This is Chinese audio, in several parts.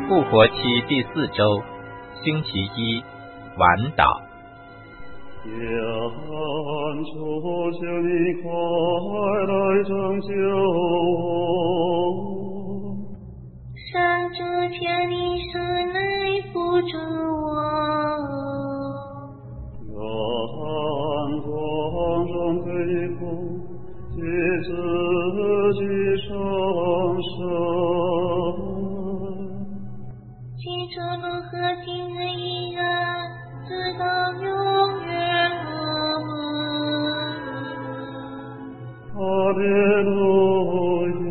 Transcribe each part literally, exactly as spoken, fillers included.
复活期第四周，星期一，晚祷。 愿求求你快来拯救我， 上主求你速来扶助我， 愿光荣归父及子及圣神， 起初如何今日依然直到永远。 哈利路亚。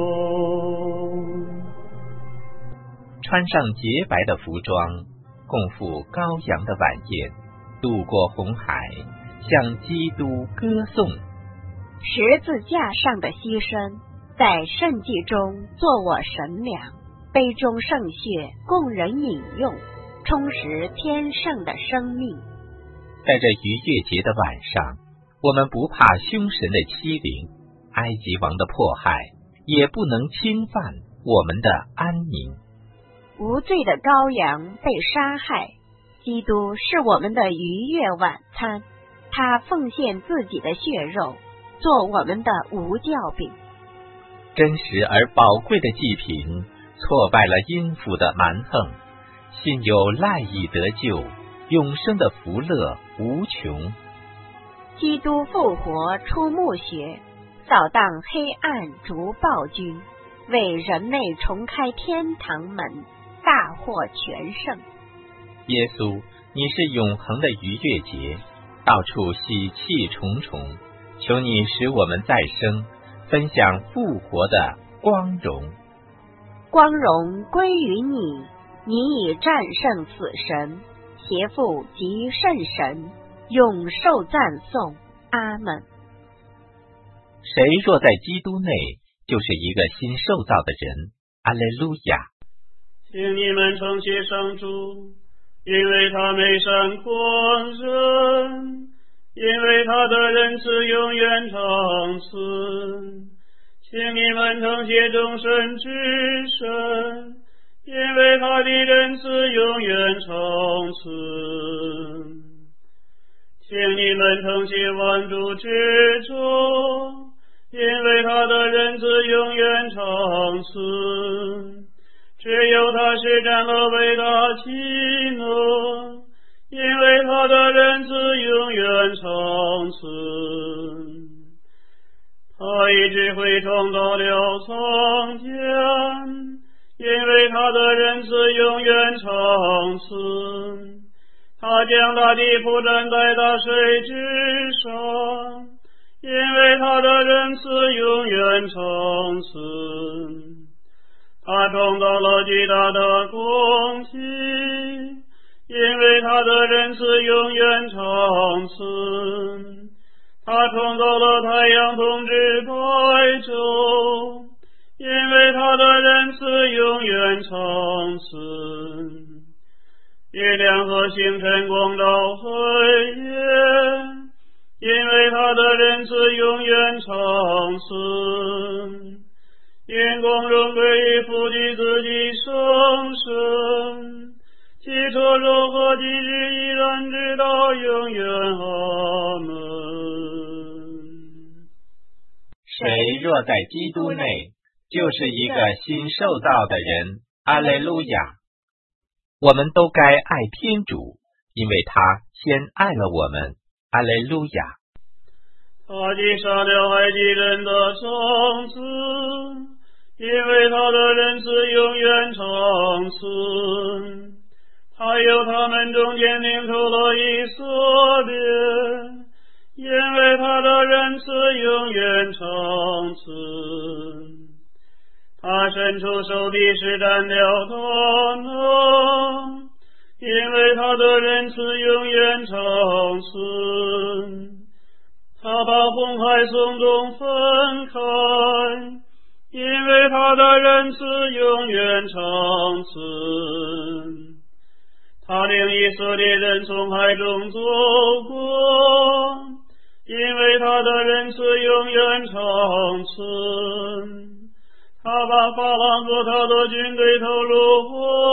穿上洁白的服装，共赴羔羊的晚宴，渡过红海，向基督歌颂。 十字架上的牺牲，在圣祭中作我神粮，杯中圣血供人饮用，充实天上的生命。 在这逾越节的晚上，我们不怕凶神的欺凌，埃及王的迫害，也不能侵犯我们的安宁。 无罪的羔羊被杀害，基督是我们的逾越晚餐，他奉献自己的血肉，做我们的无酵饼。 真实而宝贵的祭品，挫败了阴府的蛮横，信有赖以得救，永生的福乐无穷。 基督复活出墓穴，扫荡黑暗逐暴君，为人类重开天堂门，大获全胜。 耶稣，你是永恒的逾越节，到处喜气重重，求你使我们再生，分享复活的光荣。 光荣归于你，你已战胜死神，邪父及圣神，永受赞颂。阿门。 谁若在基督内，就是一个新受造的人。阿肋路亚。 请你们称谢上主，因为他美善宽仁，因为他的仁慈永远长存。请你们称谢众神之神，因为他的仁慈永远长存。请你们称谢万主之主，因为他的仁慈永远长存。只有他施展了伟大奇能，因为他的仁慈永远长存。他以智慧创造了苍天，因为他的仁慈永远长存。他将大地铺展在大水之上，因为他的仁慈永远长存。他创造了巨大的空气，因为他的仁慈永远长存。他创造了太阳统治白昼，因为他的仁慈永远长存。月亮和星辰光照黑夜，因为他的仁慈永远长存。愿光荣归于父及子及圣神，起初如何今日依然直到永远。阿门。 谁若在基督内，就是一个新受造的人。阿肋路亚。我们都该爱天主，因为他先爱了我们。阿肋路亚。 他击杀了埃及人的长子，因为他的仁慈永远长存。他由他们中间领受了以色列，因为他的仁慈永远长存。他伸出手臂施展了大能，因为他的仁慈永远长存。他把红海从中分开，因为他的仁慈永远长存。他领以色列人从海中走过，因为他的仁慈永远长存。他把法郎和他的军队投入火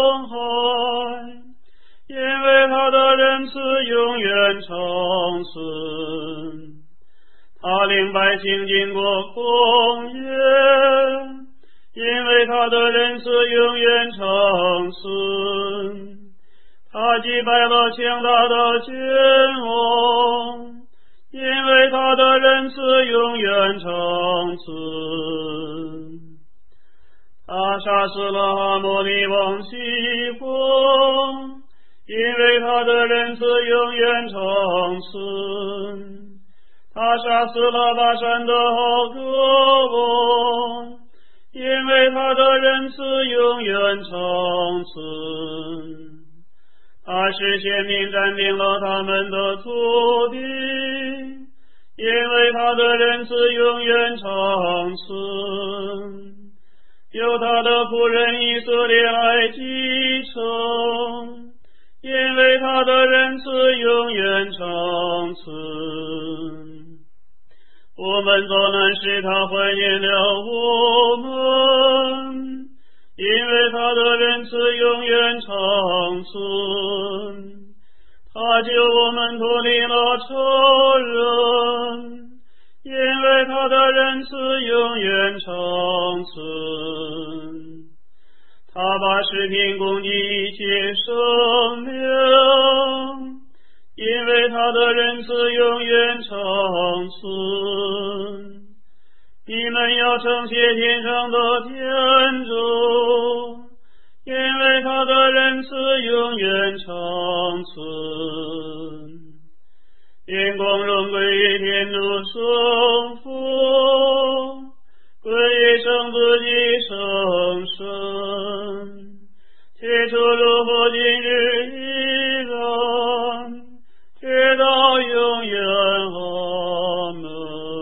远长存。他领百姓经过旷野，因为他的仁慈永远长存。他击败了强大的君王，因为他的仁慈永远长存。他杀死了阿摩利王西宏，因为他的仁慈永远长存。他杀死了巴山的好歌王，因为他的仁慈永远长存。他使先民占领了他们的土地，因为他的仁慈永远长存。由他的仆人以色列来继承，因为他的仁慈永远长存。我们遭难时，他怀念了我们，因为他的仁慈永远长存。他救我们脱离了仇人，因为他的仁慈永远长存。他把食品供给一切生灵，因为他的仁慈永远长存。你们要称谢天上的天主，因为他的仁慈永远长存。愿光荣归于天主圣父，归于圣子及圣神，起初如何今日依然，直到永远。阿门。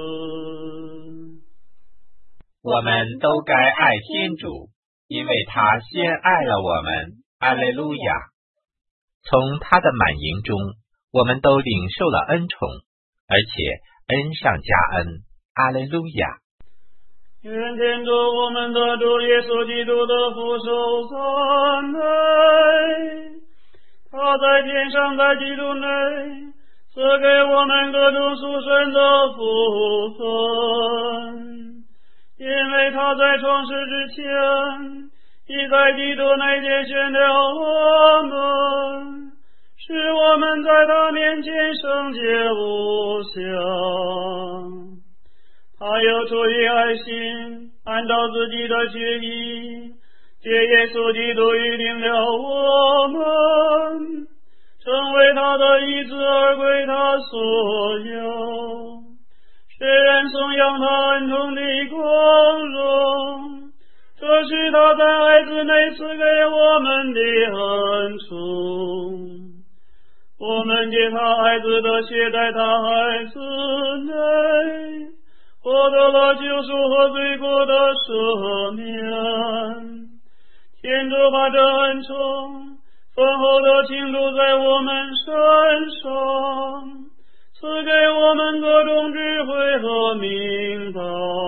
我们都该爱天主，因为他先爱了我们。阿肋路亚！从他的满盈中，我们都领受了恩宠，而且恩上加恩。阿肋路亚！ 愿天主我们的主耶稣基督的父受赞美。他在天上，在基督内，赐给我们各种属神的福分。因为他在创世之前，已在基督内拣选了我们，使我们在他面前圣洁无瑕。他又出于爱心，按照自己的旨意，借耶稣基督预定了我们，成为他的义子而归他所有，使人颂扬他恩宠的光荣。这是他在爱子内赐给我们的恩宠。我们借他爱子的血，在他爱子内获得了救赎和罪过的赦免。天主把这恩宠丰厚的倾注在我们身上，赐给我们各种智慧和明道，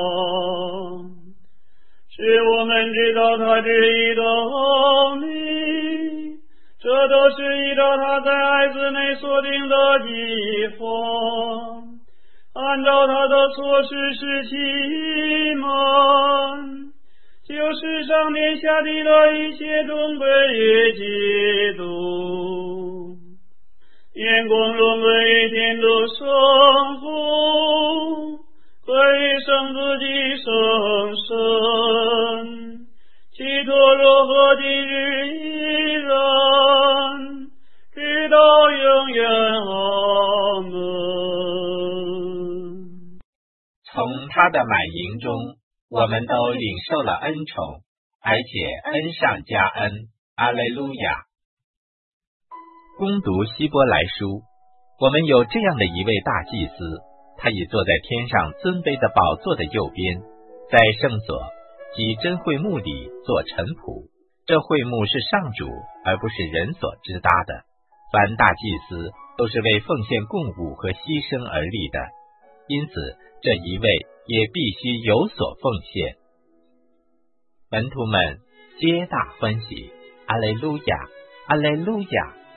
使我们知道他旨意的奥秘。这都是依照他在爱子内所定的计划，按照他的措施使其满，就是上天下地的一切终归于基督。愿光荣归于天主圣父，归于圣子及圣神，起初如何今日依然，直到永远。阿门。 从他的满盈中，我们都领受了恩宠，而且恩上加恩。阿肋路亚！攻读希伯来书，我们有这样的一位大祭司，他已坐在天上尊卑的宝座的右边，在圣所即真会幕里做臣仆。这会幕是上主，而不是人所支搭的。凡大祭司都是为奉献供物和牺牲而立的，因此这一位也必须有所奉献。门徒们皆大欢喜。阿肋路亚，阿肋路亚。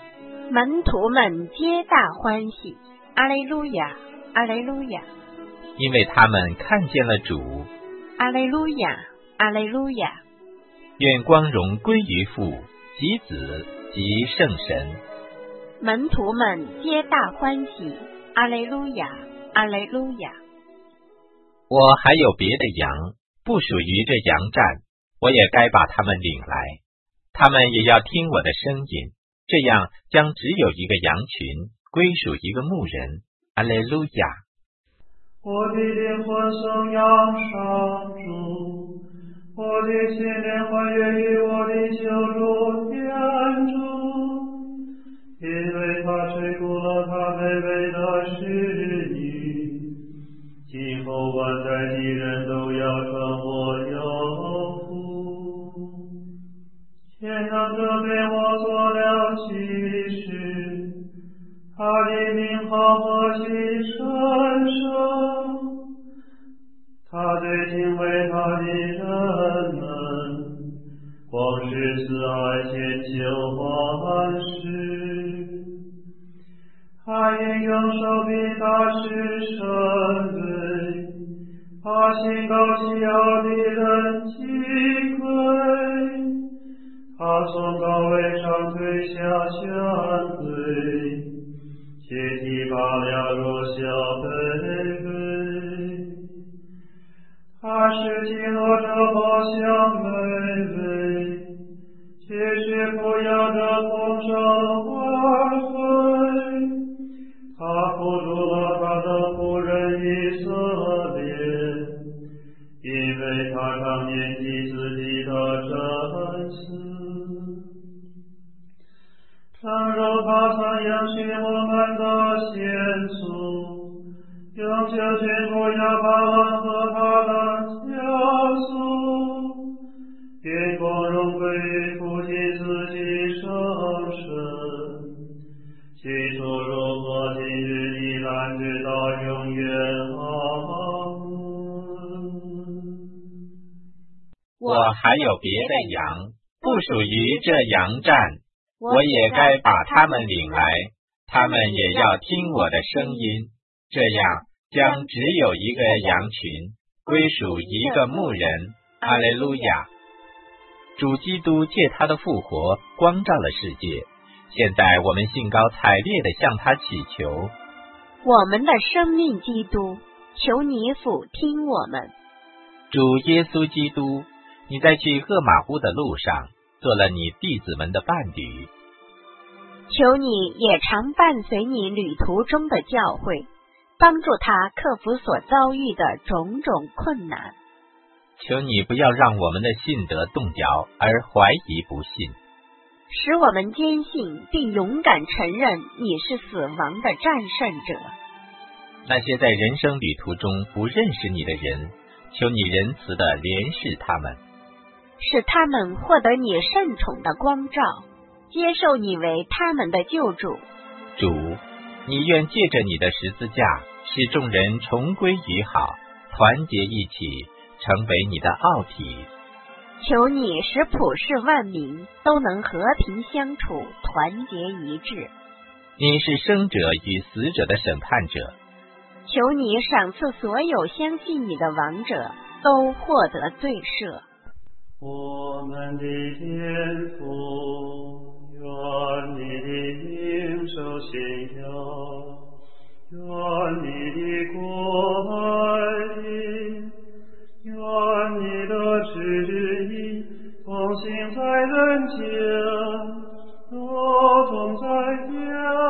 门徒们皆大欢喜，阿肋路亚，阿肋路亚， 因为他们看见了主， 阿肋路亚，阿肋路亚。 愿光荣归于父及子及圣神。 门徒们皆大欢喜，阿肋路亚，阿肋路亚。 我还有别的羊，不属于这羊站，我也该把他们领来，他们也要听我的声音，这样将只有一个羊群归属一个牧人。阿肋路亚。 我的灵魂颂扬上主，我的心灵欢悦于我的救主天主，因为他垂顾了他卑微的使女，今后万代的人都要称我有福。全能者对我做了启示，他的名号何其神圣，他对敬畏他的人们，光是慈爱千秋万世。他因用手臂大施神威，把心高气傲的人击溃。他从高位上推下权贵，且提拔了弱小卑微。他使基诺者好像卑微，且使不要者空手而回。他扶助了他的仆人以色列，因为他常念及自己的真实。正如他曾应许我们的先祖，永久眷顾亚伯兰和他的家属，愿光荣归于父及子及圣神，起初如何，今日依然直到永远。阿门。 我还有别的羊，不属于这羊站，我也该把他们领来，他们也要听我的声音，这样将只有一个羊群归属一个牧人。阿肋路亚。主基督借他的复活光照了世界，现在我们兴高采烈地向他祈求。 我们的生命基督，求你俯听我们。 主耶稣基督，你在去厄玛乌的路上做了你弟子们的伴侣， 求你也常伴随你旅途中的教会，帮助他克服所遭遇的种种困难。 求你不要让我们的信德动摇而怀疑不信， 使我们坚信并勇敢承认你是死亡的战胜者。 那些在人生旅途中不认识你的人，求你仁慈地怜视他们， 使他们获得你圣宠的光照，接受你为他们的救主。 主，你愿借着你的十字架，使众人重归于好，团结一起，成为你的奥体。 求你使普世万民都能和平相处，团结一致。 你是生者与死者的审判者， 求你赏赐所有相信你的亡者都获得罪赦。 我们的天父，愿你的名受显耀，愿你的国来临，愿你的旨意奉行在人间，如同在天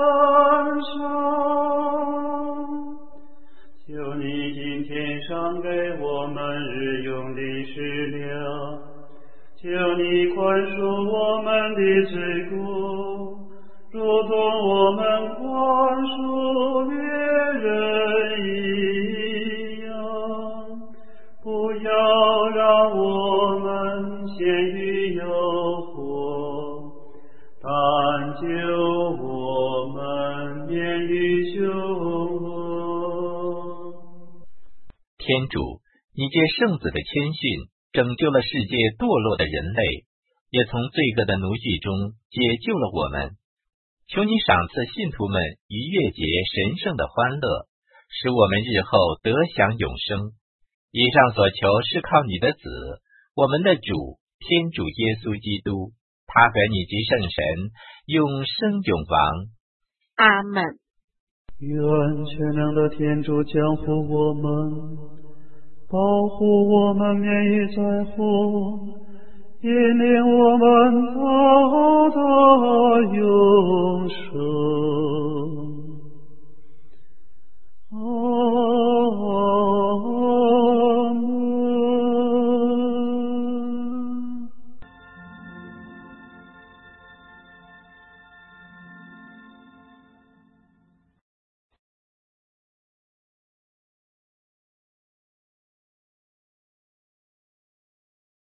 上。求你今天赏给我们日用的食粮，求你宽恕我们的罪过，如同我们宽恕别人一样。不要让我们陷于诱惑，但救我们免于凶恶。 天主，你借圣子的谦逊拯救了世界堕落的人类，也从罪恶的奴役中解救了我们。 求你赏赐信徒们逾越节神圣的欢乐，使我们日后得享永生。以上所求是靠你的子，我们的主天主耶稣基督，他和你及圣神永生永王。 阿们。 愿全能的天主降福我们，保护我们免于灾祸，引领我们到达永生。